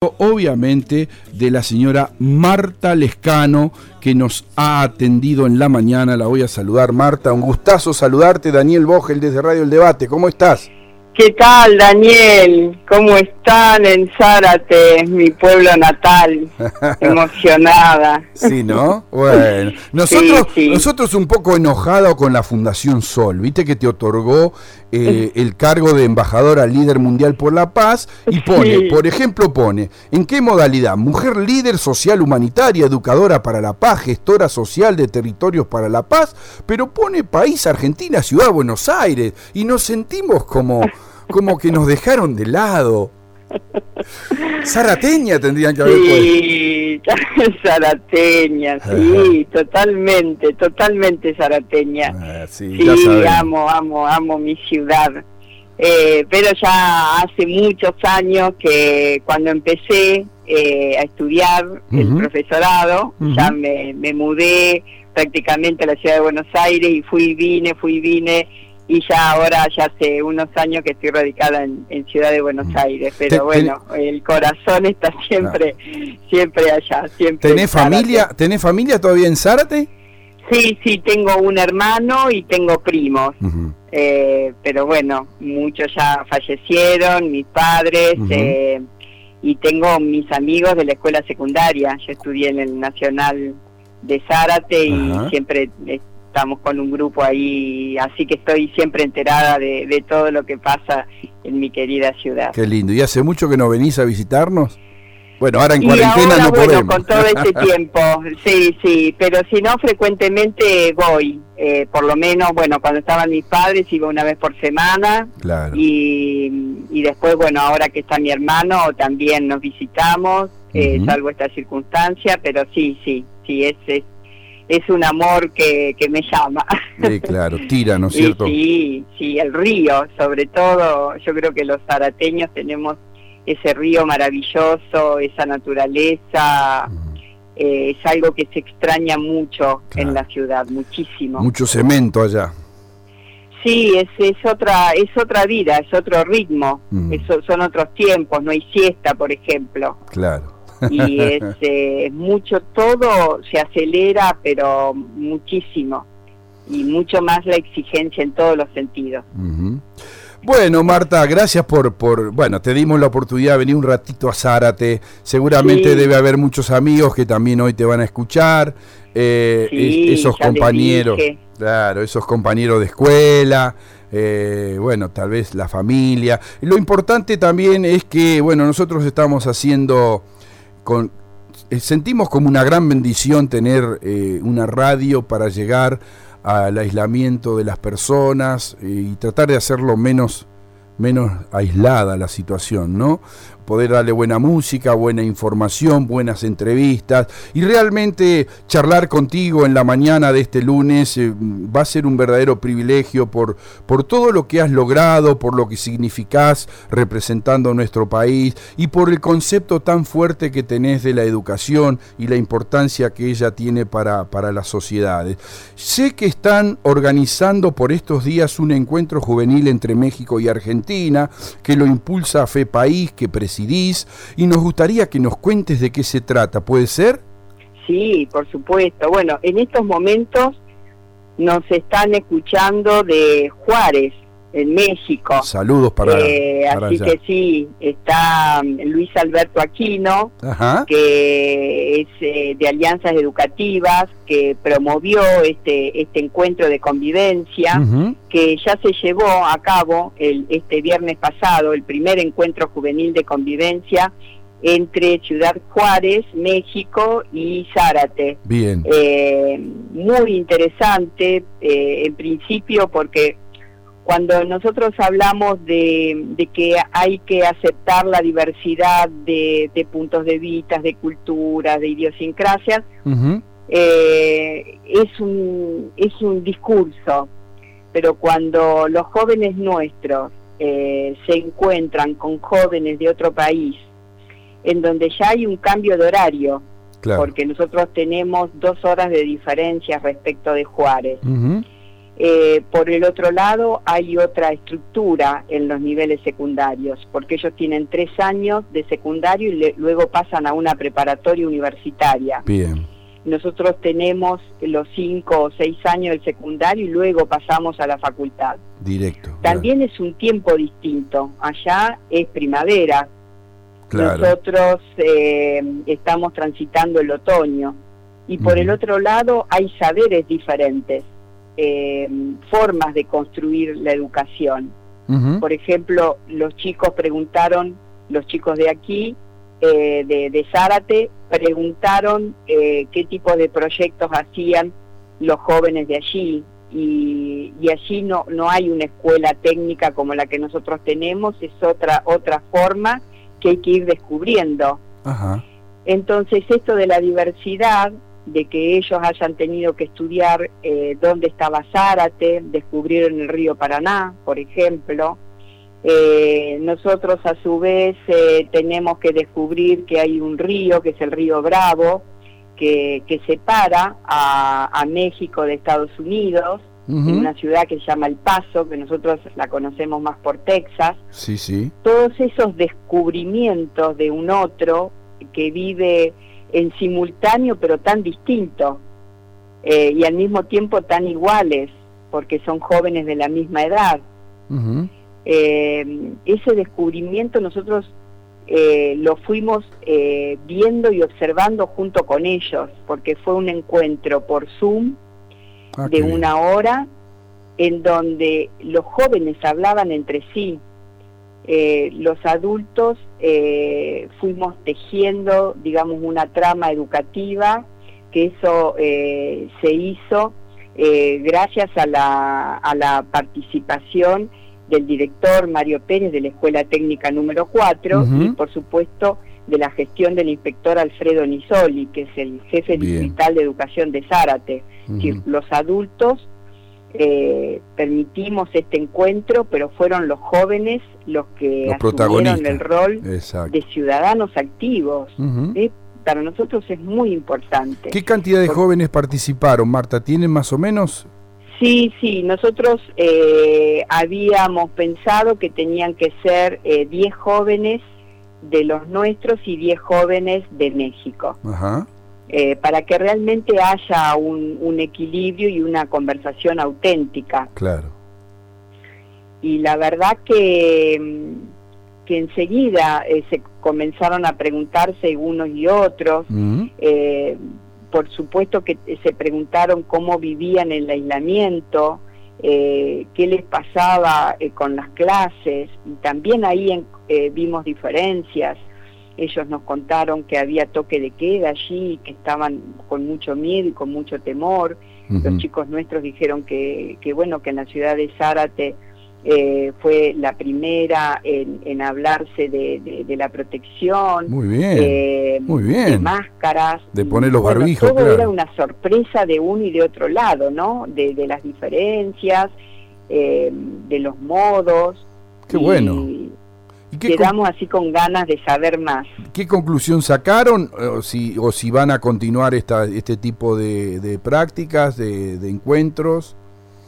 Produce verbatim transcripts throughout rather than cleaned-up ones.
Obviamente de la señora Marta Lescano, que nos ha atendido en la mañana. La voy a saludar. Marta, un gustazo saludarte. Daniel Vogel desde Radio El Debate, ¿cómo estás? ¿Qué tal, Daniel? ¿Cómo están en Zárate, mi pueblo natal? Emocionada. Sí, ¿no? Bueno, nosotros, sí, sí. nosotros un poco enojados con la Fundación Sol, viste que te otorgó eh, el cargo de embajadora líder mundial por la paz y pone, sí. por ejemplo, pone, ¿en qué modalidad? Mujer líder social humanitaria, educadora para la paz, gestora social de territorios para la paz, pero pone país Argentina, ciudad Buenos Aires, y nos sentimos como... como que nos dejaron de lado. Zarateña tendrían que haber puesto. Sí, zarateña, sí, totalmente, totalmente zarateña. Ah, sí, sí amo, amo, amo mi ciudad. Eh, pero ya hace muchos años que cuando empecé eh, a estudiar uh-huh. el profesorado, uh-huh. ya me, me mudé prácticamente a la ciudad de Buenos Aires y fui y vine, fui y vine. Y ya ahora, ya hace unos años que estoy radicada en, en Ciudad de Buenos Aires, pero te, bueno, te, el corazón está siempre, no. siempre allá, siempre. ¿Tenés familia, ¿Tenés familia todavía en Zárate? Sí, sí, tengo un hermano y tengo primos, uh-huh. eh, pero bueno, muchos ya fallecieron, mis padres, uh-huh. eh, y tengo mis amigos de la escuela secundaria. Yo estudié en el Nacional de Zárate uh-huh. y siempre... Eh, estamos con un grupo ahí, así que estoy siempre enterada de, de todo lo que pasa en mi querida ciudad. Qué lindo. ¿Y hace mucho que no venís a visitarnos? Bueno, ahora en y cuarentena ahora, no bueno, podemos. Con todo este tiempo, sí, sí, pero si no, frecuentemente voy, eh, por lo menos, bueno, cuando estaban mis padres iba una vez por semana, claro. y, y después, bueno, ahora que está mi hermano, también nos visitamos, eh, uh-huh. salvo esta circunstancia, pero sí, sí, sí, es... es es un amor que, que me llama. Sí, claro, tira, ¿no es cierto? Sí, sí, el río, sobre todo, yo creo que los zarateños tenemos ese río maravilloso, esa naturaleza, uh-huh. eh, es algo que se extraña mucho claro. en la ciudad, muchísimo. Mucho cemento allá. Sí, es, es otra es otra vida, es otro ritmo, uh-huh. Eso, son otros tiempos, no hay siesta, por ejemplo. Claro. Y es eh, mucho, todo se acelera, pero muchísimo, y mucho más la exigencia en todos los sentidos. Uh-huh. Bueno, Marta, gracias por, por, bueno, te dimos la oportunidad de venir un ratito a Zárate, seguramente sí. debe haber muchos amigos que también hoy te van a escuchar, eh, sí, es, esos compañeros, claro, esos compañeros de escuela, eh, bueno, tal vez la familia. Lo importante también es que, bueno, nosotros estamos haciendo... Con, eh, sentimos como una gran bendición tener eh, una radio para llegar al aislamiento de las personas eh, y tratar de hacerlo menos, menos aislada la situación, ¿no? Poder darle buena música, buena información, buenas entrevistas y realmente charlar contigo en la mañana de este lunes eh, va a ser un verdadero privilegio por, por todo lo que has logrado, por lo que significás representando a nuestro país y por el concepto tan fuerte que tenés de la educación y la importancia que ella tiene para, para las sociedades. Sé que están organizando por estos días un encuentro juvenil entre México y Argentina, que lo impulsa FEPAIS, que preside y nos gustaría que nos cuentes de qué se trata, ¿puede ser? Sí, por supuesto. Bueno, en estos momentos nos están escuchando de Juárez, en México. Saludos para, eh, para así allá. que sí, está Luis Alberto Aquino, Ajá. que es eh, de Alianzas Educativas, que promovió este este encuentro de convivencia, uh-huh. que ya se llevó a cabo el, este viernes pasado, el primer encuentro juvenil de convivencia entre Ciudad Juárez, México y Zárate. Bien. Eh, muy interesante, eh, en principio, porque cuando nosotros hablamos de, de que hay que aceptar la diversidad de, de puntos de vista, de culturas, de idiosincrasias, uh-huh. eh, es un es un discurso, pero cuando los jóvenes nuestros eh, se encuentran con jóvenes de otro país, en donde ya hay un cambio de horario, claro. porque nosotros tenemos dos horas de diferencia respecto de Juárez, uh-huh. Eh, por el otro lado, hay otra estructura en los niveles secundarios, porque ellos tienen tres años de secundario y le, luego pasan a una preparatoria universitaria. Bien. Nosotros tenemos los cinco o seis años del secundario y luego pasamos a la facultad. Directo. También claro. Es un tiempo distinto. Allá es primavera. Claro. Nosotros eh, estamos transitando el otoño. Y por uh-huh. el otro lado hay saberes diferentes. Eh, formas de construir la educación. Uh-huh. Por ejemplo, los chicos preguntaron, los chicos de aquí, eh, de, de Zárate, preguntaron eh, qué tipo de proyectos hacían los jóvenes de allí, y, y allí no, no hay una escuela técnica como la que nosotros tenemos, es otra, otra forma que hay que ir descubriendo. Uh-huh. Entonces, esto de la diversidad, de que ellos hayan tenido que estudiar eh, dónde estaba Zárate, descubrieron el río Paraná, por ejemplo. Eh, nosotros a su vez eh, tenemos que descubrir que hay un río, que es el río Bravo, que, que separa a, a México de Estados Unidos, uh-huh. en una ciudad que se llama El Paso, que nosotros la conocemos más por Texas. Sí, sí. Todos esos descubrimientos de un otro que vive en simultáneo pero tan distinto, eh, y al mismo tiempo tan iguales, porque son jóvenes de la misma edad. Uh-huh. Eh, ese descubrimiento nosotros eh, lo fuimos eh, viendo y observando junto con ellos, porque fue un encuentro por Zoom ah, de una hora, en donde los jóvenes hablaban entre sí. Eh, los adultos eh, fuimos tejiendo, digamos, una trama educativa, que eso eh, se hizo eh, gracias a la, a la participación del director Mario Pérez de la Escuela Técnica número cuatro, uh-huh. y por supuesto de la gestión del inspector Alfredo Nisoli, que es el jefe Bien. distrital de educación de Zárate. Uh-huh. Es decir, los adultos Eh, permitimos este encuentro, pero fueron los jóvenes los que los asumieron el rol Exacto. de ciudadanos activos. Uh-huh. ¿eh? Para nosotros es muy importante. ¿Qué cantidad de Porque, jóvenes participaron, Marta? ¿Tienen más o menos? Sí, sí, nosotros eh, habíamos pensado que tenían que ser eh, diez jóvenes de los nuestros y diez jóvenes de México. Ajá. Uh-huh. Eh, para que realmente haya un, un equilibrio y una conversación auténtica. Claro. Y la verdad que, que enseguida eh, se comenzaron a preguntarse unos y otros. Uh-huh. eh, por supuesto que se preguntaron cómo vivían el aislamiento, eh, qué les pasaba eh, con las clases, y también ahí en, eh, vimos diferencias. Ellos nos contaron que había toque de queda allí, que estaban con mucho miedo y con mucho temor. Uh-huh. Los chicos nuestros dijeron que, que bueno, que en la ciudad de Zárate eh, fue la primera en, en hablarse de, de, de la protección. Muy bien, eh, muy bien. De máscaras. De poner los bueno, barbijos, todo claro. Era una sorpresa de uno y de otro lado, ¿no? De, de las diferencias, eh, de los modos. Qué y, bueno. ¿Y qué quedamos con... así con ganas de saber más. ¿Qué conclusión sacaron? O si, o si van a continuar esta, este tipo de, de prácticas, de, de encuentros.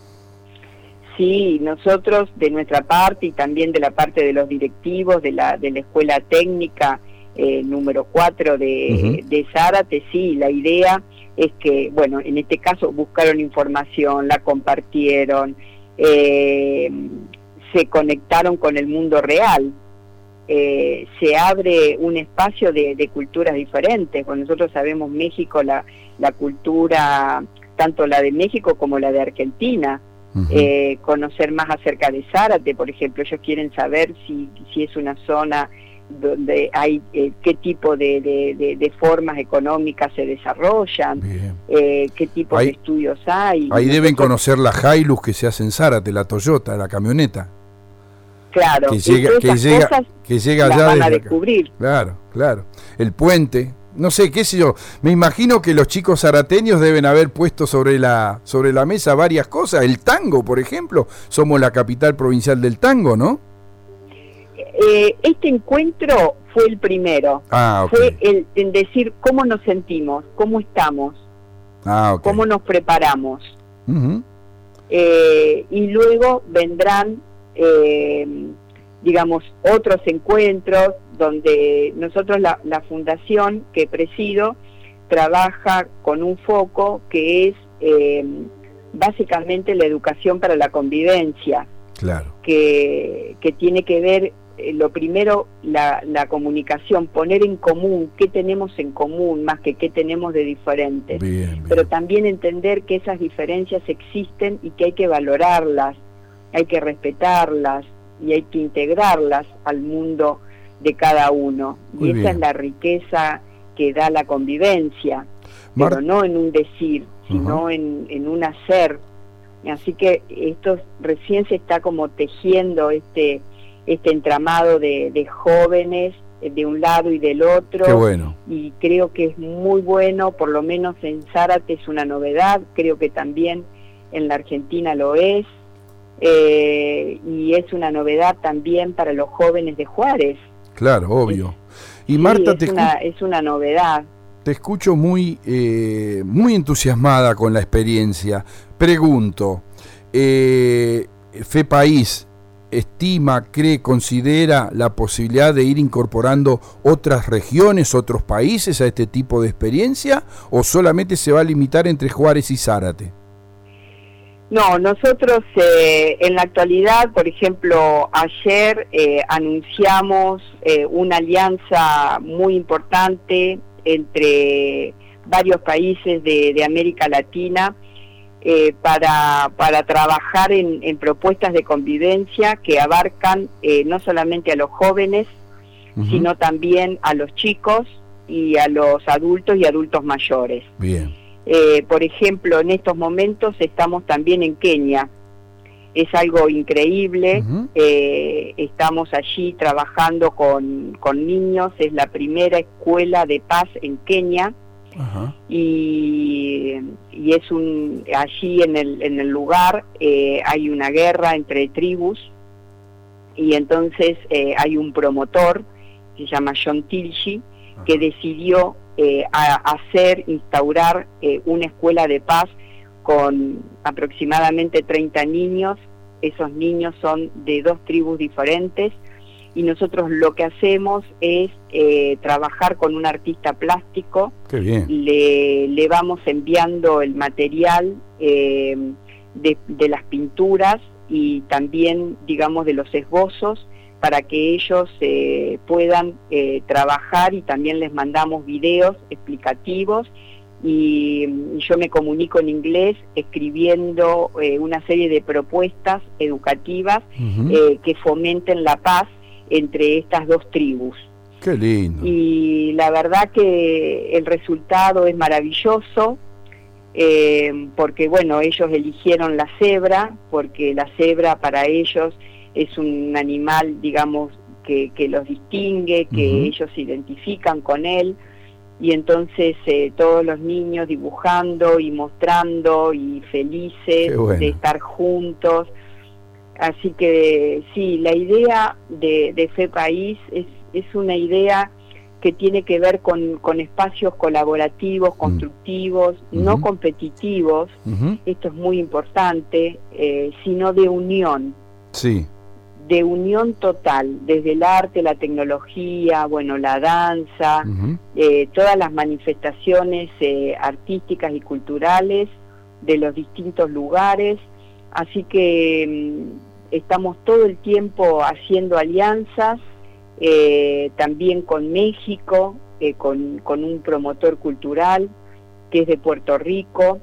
Sí, nosotros de nuestra parte y también de la parte de los directivos de la, de la Escuela Técnica eh, número cuatro de, uh-huh. de Zárate, sí, la idea es que, bueno, en este caso buscaron información, la compartieron, eh, se conectaron con el mundo real. Eh, se abre un espacio de, de culturas diferentes. Bueno, nosotros sabemos México, la, la cultura, tanto la de México como la de Argentina. Uh-huh. eh, conocer más acerca de Zárate, por ejemplo. Ellos quieren saber si, si es una zona donde hay eh, qué tipo de, de, de, de formas económicas se desarrollan, eh, qué tipo ahí, de estudios hay. Ahí nosotros, deben conocer la Hilux que se hace en Zárate, la Toyota, la camioneta. Claro, que llega, que llega, que llega allá van a descubrir. Acá. Claro, claro. El puente, no sé, qué sé yo. Me imagino que los chicos zarateños deben haber puesto sobre la sobre la mesa varias cosas. El tango, por ejemplo. Somos la capital provincial del tango, ¿no? Eh, este encuentro fue el primero. Ah, okay. Fue el en decir cómo nos sentimos, cómo estamos, ah, okay. cómo nos preparamos. Uh-huh. eh, y luego vendrán, eh, digamos, otros encuentros donde nosotros, la, la fundación que presido, trabaja con un foco que es eh, básicamente la educación para la convivencia. Claro. Que, que tiene que ver, eh, lo primero, la, la comunicación, poner en común qué tenemos en común más que qué tenemos de diferentes. Bien, bien. Pero también entender que esas diferencias existen y que hay que valorarlas, hay que respetarlas y hay que integrarlas al mundo de cada uno. Muy y esa bien. es la riqueza que da la convivencia, Mar- pero no en un decir, sino uh-huh. en, en un hacer. Así que esto recién se está como tejiendo este este entramado de, de jóvenes de un lado y del otro. Qué bueno. Y creo que es muy bueno, por lo menos en Zárate es una novedad, creo que también en la Argentina lo es, eh, y es una novedad también para los jóvenes de Juárez. Claro, obvio. Es, y Marta, sí, te es, una, escu- es una novedad. Te escucho muy, eh, muy entusiasmada con la experiencia. Pregunto, eh, FEPAIS estima, cree, considera la posibilidad de ir incorporando otras regiones, otros países a este tipo de experiencia, o solamente se va a limitar entre Juárez y Zárate? No, nosotros eh, en la actualidad, por ejemplo, ayer eh, anunciamos eh, una alianza muy importante entre varios países de, de América Latina eh, para, para trabajar en, en propuestas de convivencia que abarcan eh, no solamente a los jóvenes, uh-huh. sino también a los chicos y a los adultos y adultos mayores. Bien. Eh, por ejemplo, en estos momentos estamos también en Kenia. Es algo increíble. Uh-huh. eh, estamos allí trabajando con, con niños. Es la primera escuela de paz en Kenia. Uh-huh. y, y es un allí en el, en el lugar eh, hay una guerra entre tribus, y entonces eh, hay un promotor que se llama John Tilchi, uh-huh. que decidió Eh, a hacer, instaurar eh, una escuela de paz con aproximadamente treinta niños. Esos niños son de dos tribus diferentes, y nosotros lo que hacemos es eh, trabajar con un artista plástico. Qué bien. Le, le vamos enviando el material eh, de, de las pinturas y también, digamos, de los esbozos, para que ellos eh, puedan eh, trabajar, y también les mandamos videos explicativos, y, y yo me comunico en inglés escribiendo eh, una serie de propuestas educativas uh-huh. eh, que fomenten la paz entre estas dos tribus. ¡Qué lindo! Y la verdad que el resultado es maravilloso, eh, porque bueno, ellos eligieron la cebra, porque la cebra para ellos es un animal, digamos, que, que los distingue, que uh-huh. ellos se identifican con él, y entonces eh, todos los niños dibujando y mostrando y felices bueno. de estar juntos. Así que sí, la idea de, de FEPAIS es, es una idea que tiene que ver con, con espacios colaborativos, constructivos, uh-huh. no competitivos, uh-huh. esto es muy importante, eh, sino de unión. Sí. De unión total, desde el arte, la tecnología, bueno, la danza, uh-huh. eh, todas las manifestaciones eh, artísticas y culturales de los distintos lugares. Así que mm, estamos todo el tiempo haciendo alianzas, eh, también con México, eh, con, con un promotor cultural que es de Puerto Rico,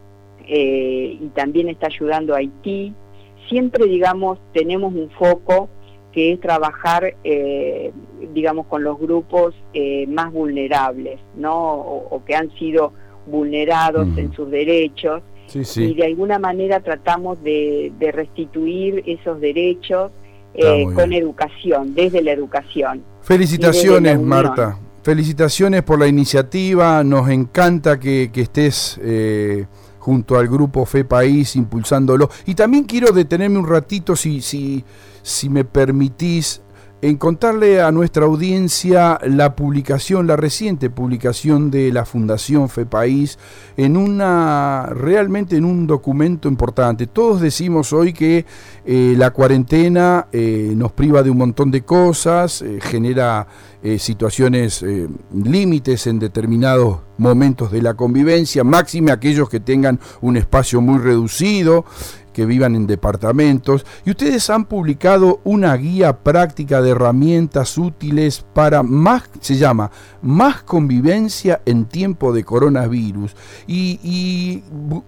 eh, y también está ayudando a Haití. Siempre, digamos, tenemos un foco que es trabajar, eh, digamos, con los grupos eh, más vulnerables, ¿no? O, o que han sido vulnerados uh-huh. en sus derechos. Sí, sí. Y de alguna manera tratamos de, de restituir esos derechos eh, con bien. educación, desde la educación. Felicitaciones, Marta. Felicitaciones por la iniciativa. Nos encanta que, que estés eh, junto al grupo FEPAIS impulsándolo. Y también quiero detenerme un ratito, si, si, si me permitís, en contarle a nuestra audiencia la publicación, la reciente publicación de la Fundación FEPAIS en una, realmente en un documento importante. Todos decimos hoy que eh, la cuarentena eh, nos priva de un montón de cosas, eh, genera eh, situaciones, eh, límites en determinados momentos de la convivencia, máxime aquellos que tengan un espacio muy reducido, que vivan en departamentos, y ustedes han publicado una guía práctica de herramientas útiles para más, se llama, más convivencia en tiempo de coronavirus, y, y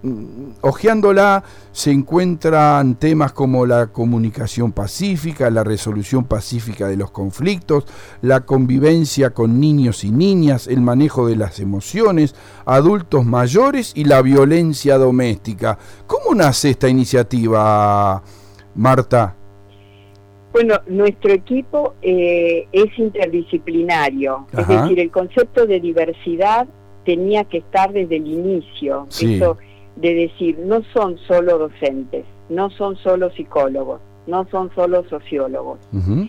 hojeándola se encuentran temas como la comunicación pacífica, la resolución pacífica de los conflictos, la convivencia con niños y niñas, el manejo de las emociones, adultos mayores y la violencia doméstica. ¿Cómo nace esta iniciativa, Marta? Bueno, nuestro equipo eh, es interdisciplinario, Ajá. es decir, el concepto de diversidad tenía que estar desde el inicio, sí. Eso de decir, no son solo docentes, no son solo psicólogos, no son solo sociólogos, uh-huh.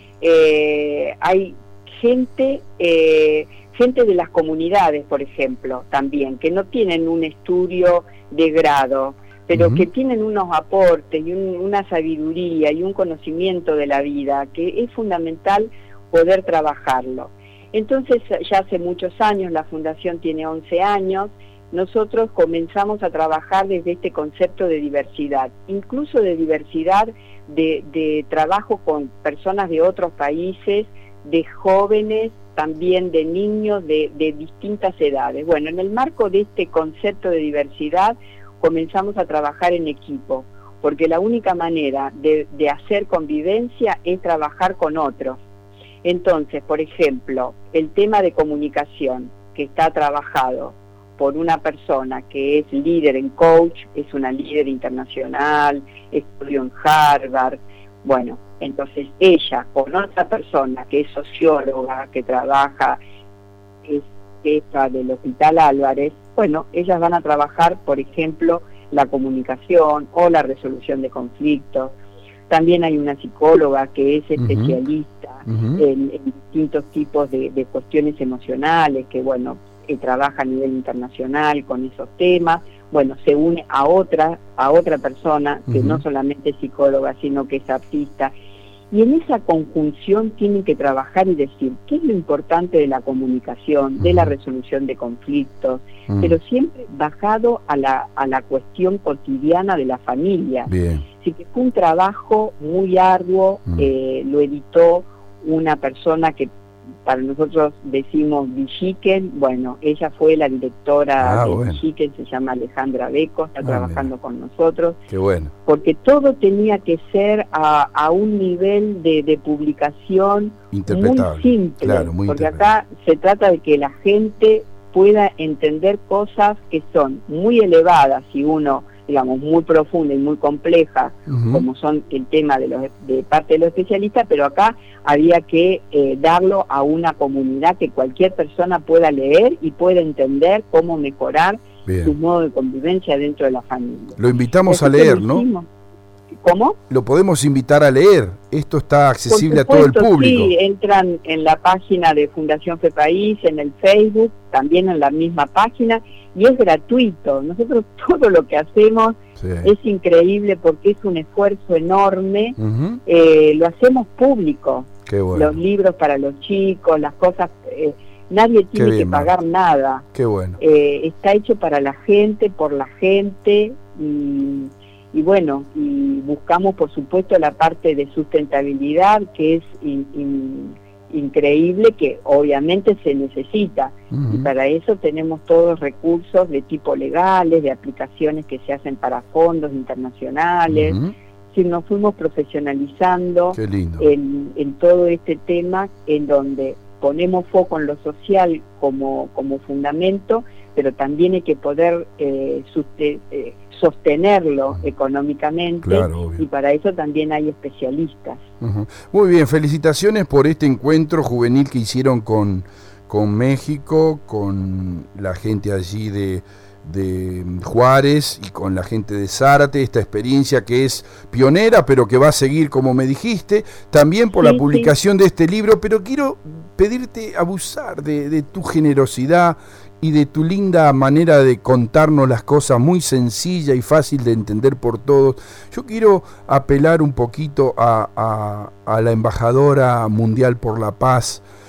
eh, hay gente, eh, gente de las comunidades, por ejemplo, también, que no tienen un estudio de grado, pero uh-huh. que tienen unos aportes y un, una sabiduría y un conocimiento de la vida, que es fundamental poder trabajarlo. Entonces, ya hace muchos años, la Fundación tiene once años, nosotros comenzamos a trabajar desde este concepto de diversidad, incluso de diversidad de, de trabajo con personas de otros países, de jóvenes, también de niños de, de distintas edades. Bueno, en el marco de este concepto de diversidad, comenzamos a trabajar en equipo, porque la única manera de, de hacer convivencia es trabajar con otros. Entonces, por ejemplo, el tema de comunicación, que está trabajado por una persona que es líder en coach, es una líder internacional, estudió en Harvard, bueno, entonces ella con otra persona que es socióloga, que trabaja, es jefa del Hospital Álvarez, bueno, ellas van a trabajar, por ejemplo, la comunicación o la resolución de conflictos. También hay una psicóloga que es especialista uh-huh. en, en distintos tipos de, de cuestiones emocionales, que bueno, eh, trabaja a nivel internacional con esos temas. Bueno, se une a otra, a otra persona que uh-huh. no solamente es psicóloga, sino que es artista. Y en esa conjunción tienen que trabajar y decir qué es lo importante de la comunicación, uh-huh. de la resolución de conflictos, uh-huh. pero siempre bajado a la, a la cuestión cotidiana de la familia. Bien. Así que fue un trabajo muy arduo, uh-huh. eh, lo editó una persona que para nosotros decimos Villiquen, bueno, ella fue la directora ah, de bueno. Villiquen, se llama Alejandra Beco, está ah, trabajando mira. con nosotros. Qué bueno. Porque todo tenía que ser a, a un nivel de, de publicación muy simple, claro, muy porque acá se trata de que la gente pueda entender cosas que son muy elevadas y uno, digamos, muy profunda y muy compleja, uh-huh. como son el tema de, los, de parte de los especialistas, pero acá había que eh, darlo a una comunidad que cualquier persona pueda leer y pueda entender cómo mejorar Bien. su modo de convivencia dentro de la familia. Lo invitamos Así a leer, ¿no? ¿Cómo? Lo podemos invitar a leer. Esto está accesible supuesto, a todo el público. Sí, entran en la página de Fundación FEPAIS, en el Facebook, también en la misma página, y es gratuito. Nosotros todo lo que hacemos sí. es increíble porque es un esfuerzo enorme. Uh-huh. eh, lo hacemos público. Qué bueno. Los libros para los chicos, las cosas... Eh, nadie tiene bien, que pagar man. nada. Qué bueno. Eh, está hecho para la gente, por la gente, y... Y bueno, y buscamos por supuesto la parte de sustentabilidad, que es in, in, increíble, que obviamente se necesita. Uh-huh. Y para eso tenemos todos recursos de tipo legales, de aplicaciones que se hacen para fondos internacionales. Uh-huh. Si nos fuimos profesionalizando en, en todo este tema, en donde ponemos foco en lo social como, como fundamento, pero también hay que poder eh, suste, eh, sostenerlo económicamente, claro, y para eso también hay especialistas. Uh-huh. Muy bien, felicitaciones por este encuentro juvenil que hicieron con, con México, con la gente allí de de Juárez y con la gente de Zárate, esta experiencia que es pionera, pero que va a seguir, como me dijiste, también por sí, la publicación sí. de este libro, pero quiero pedirte abusar de, de tu generosidad y de tu linda manera de contarnos las cosas, muy sencilla y fácil de entender por todos. Yo quiero apelar un poquito a, a, a la embajadora mundial por la paz,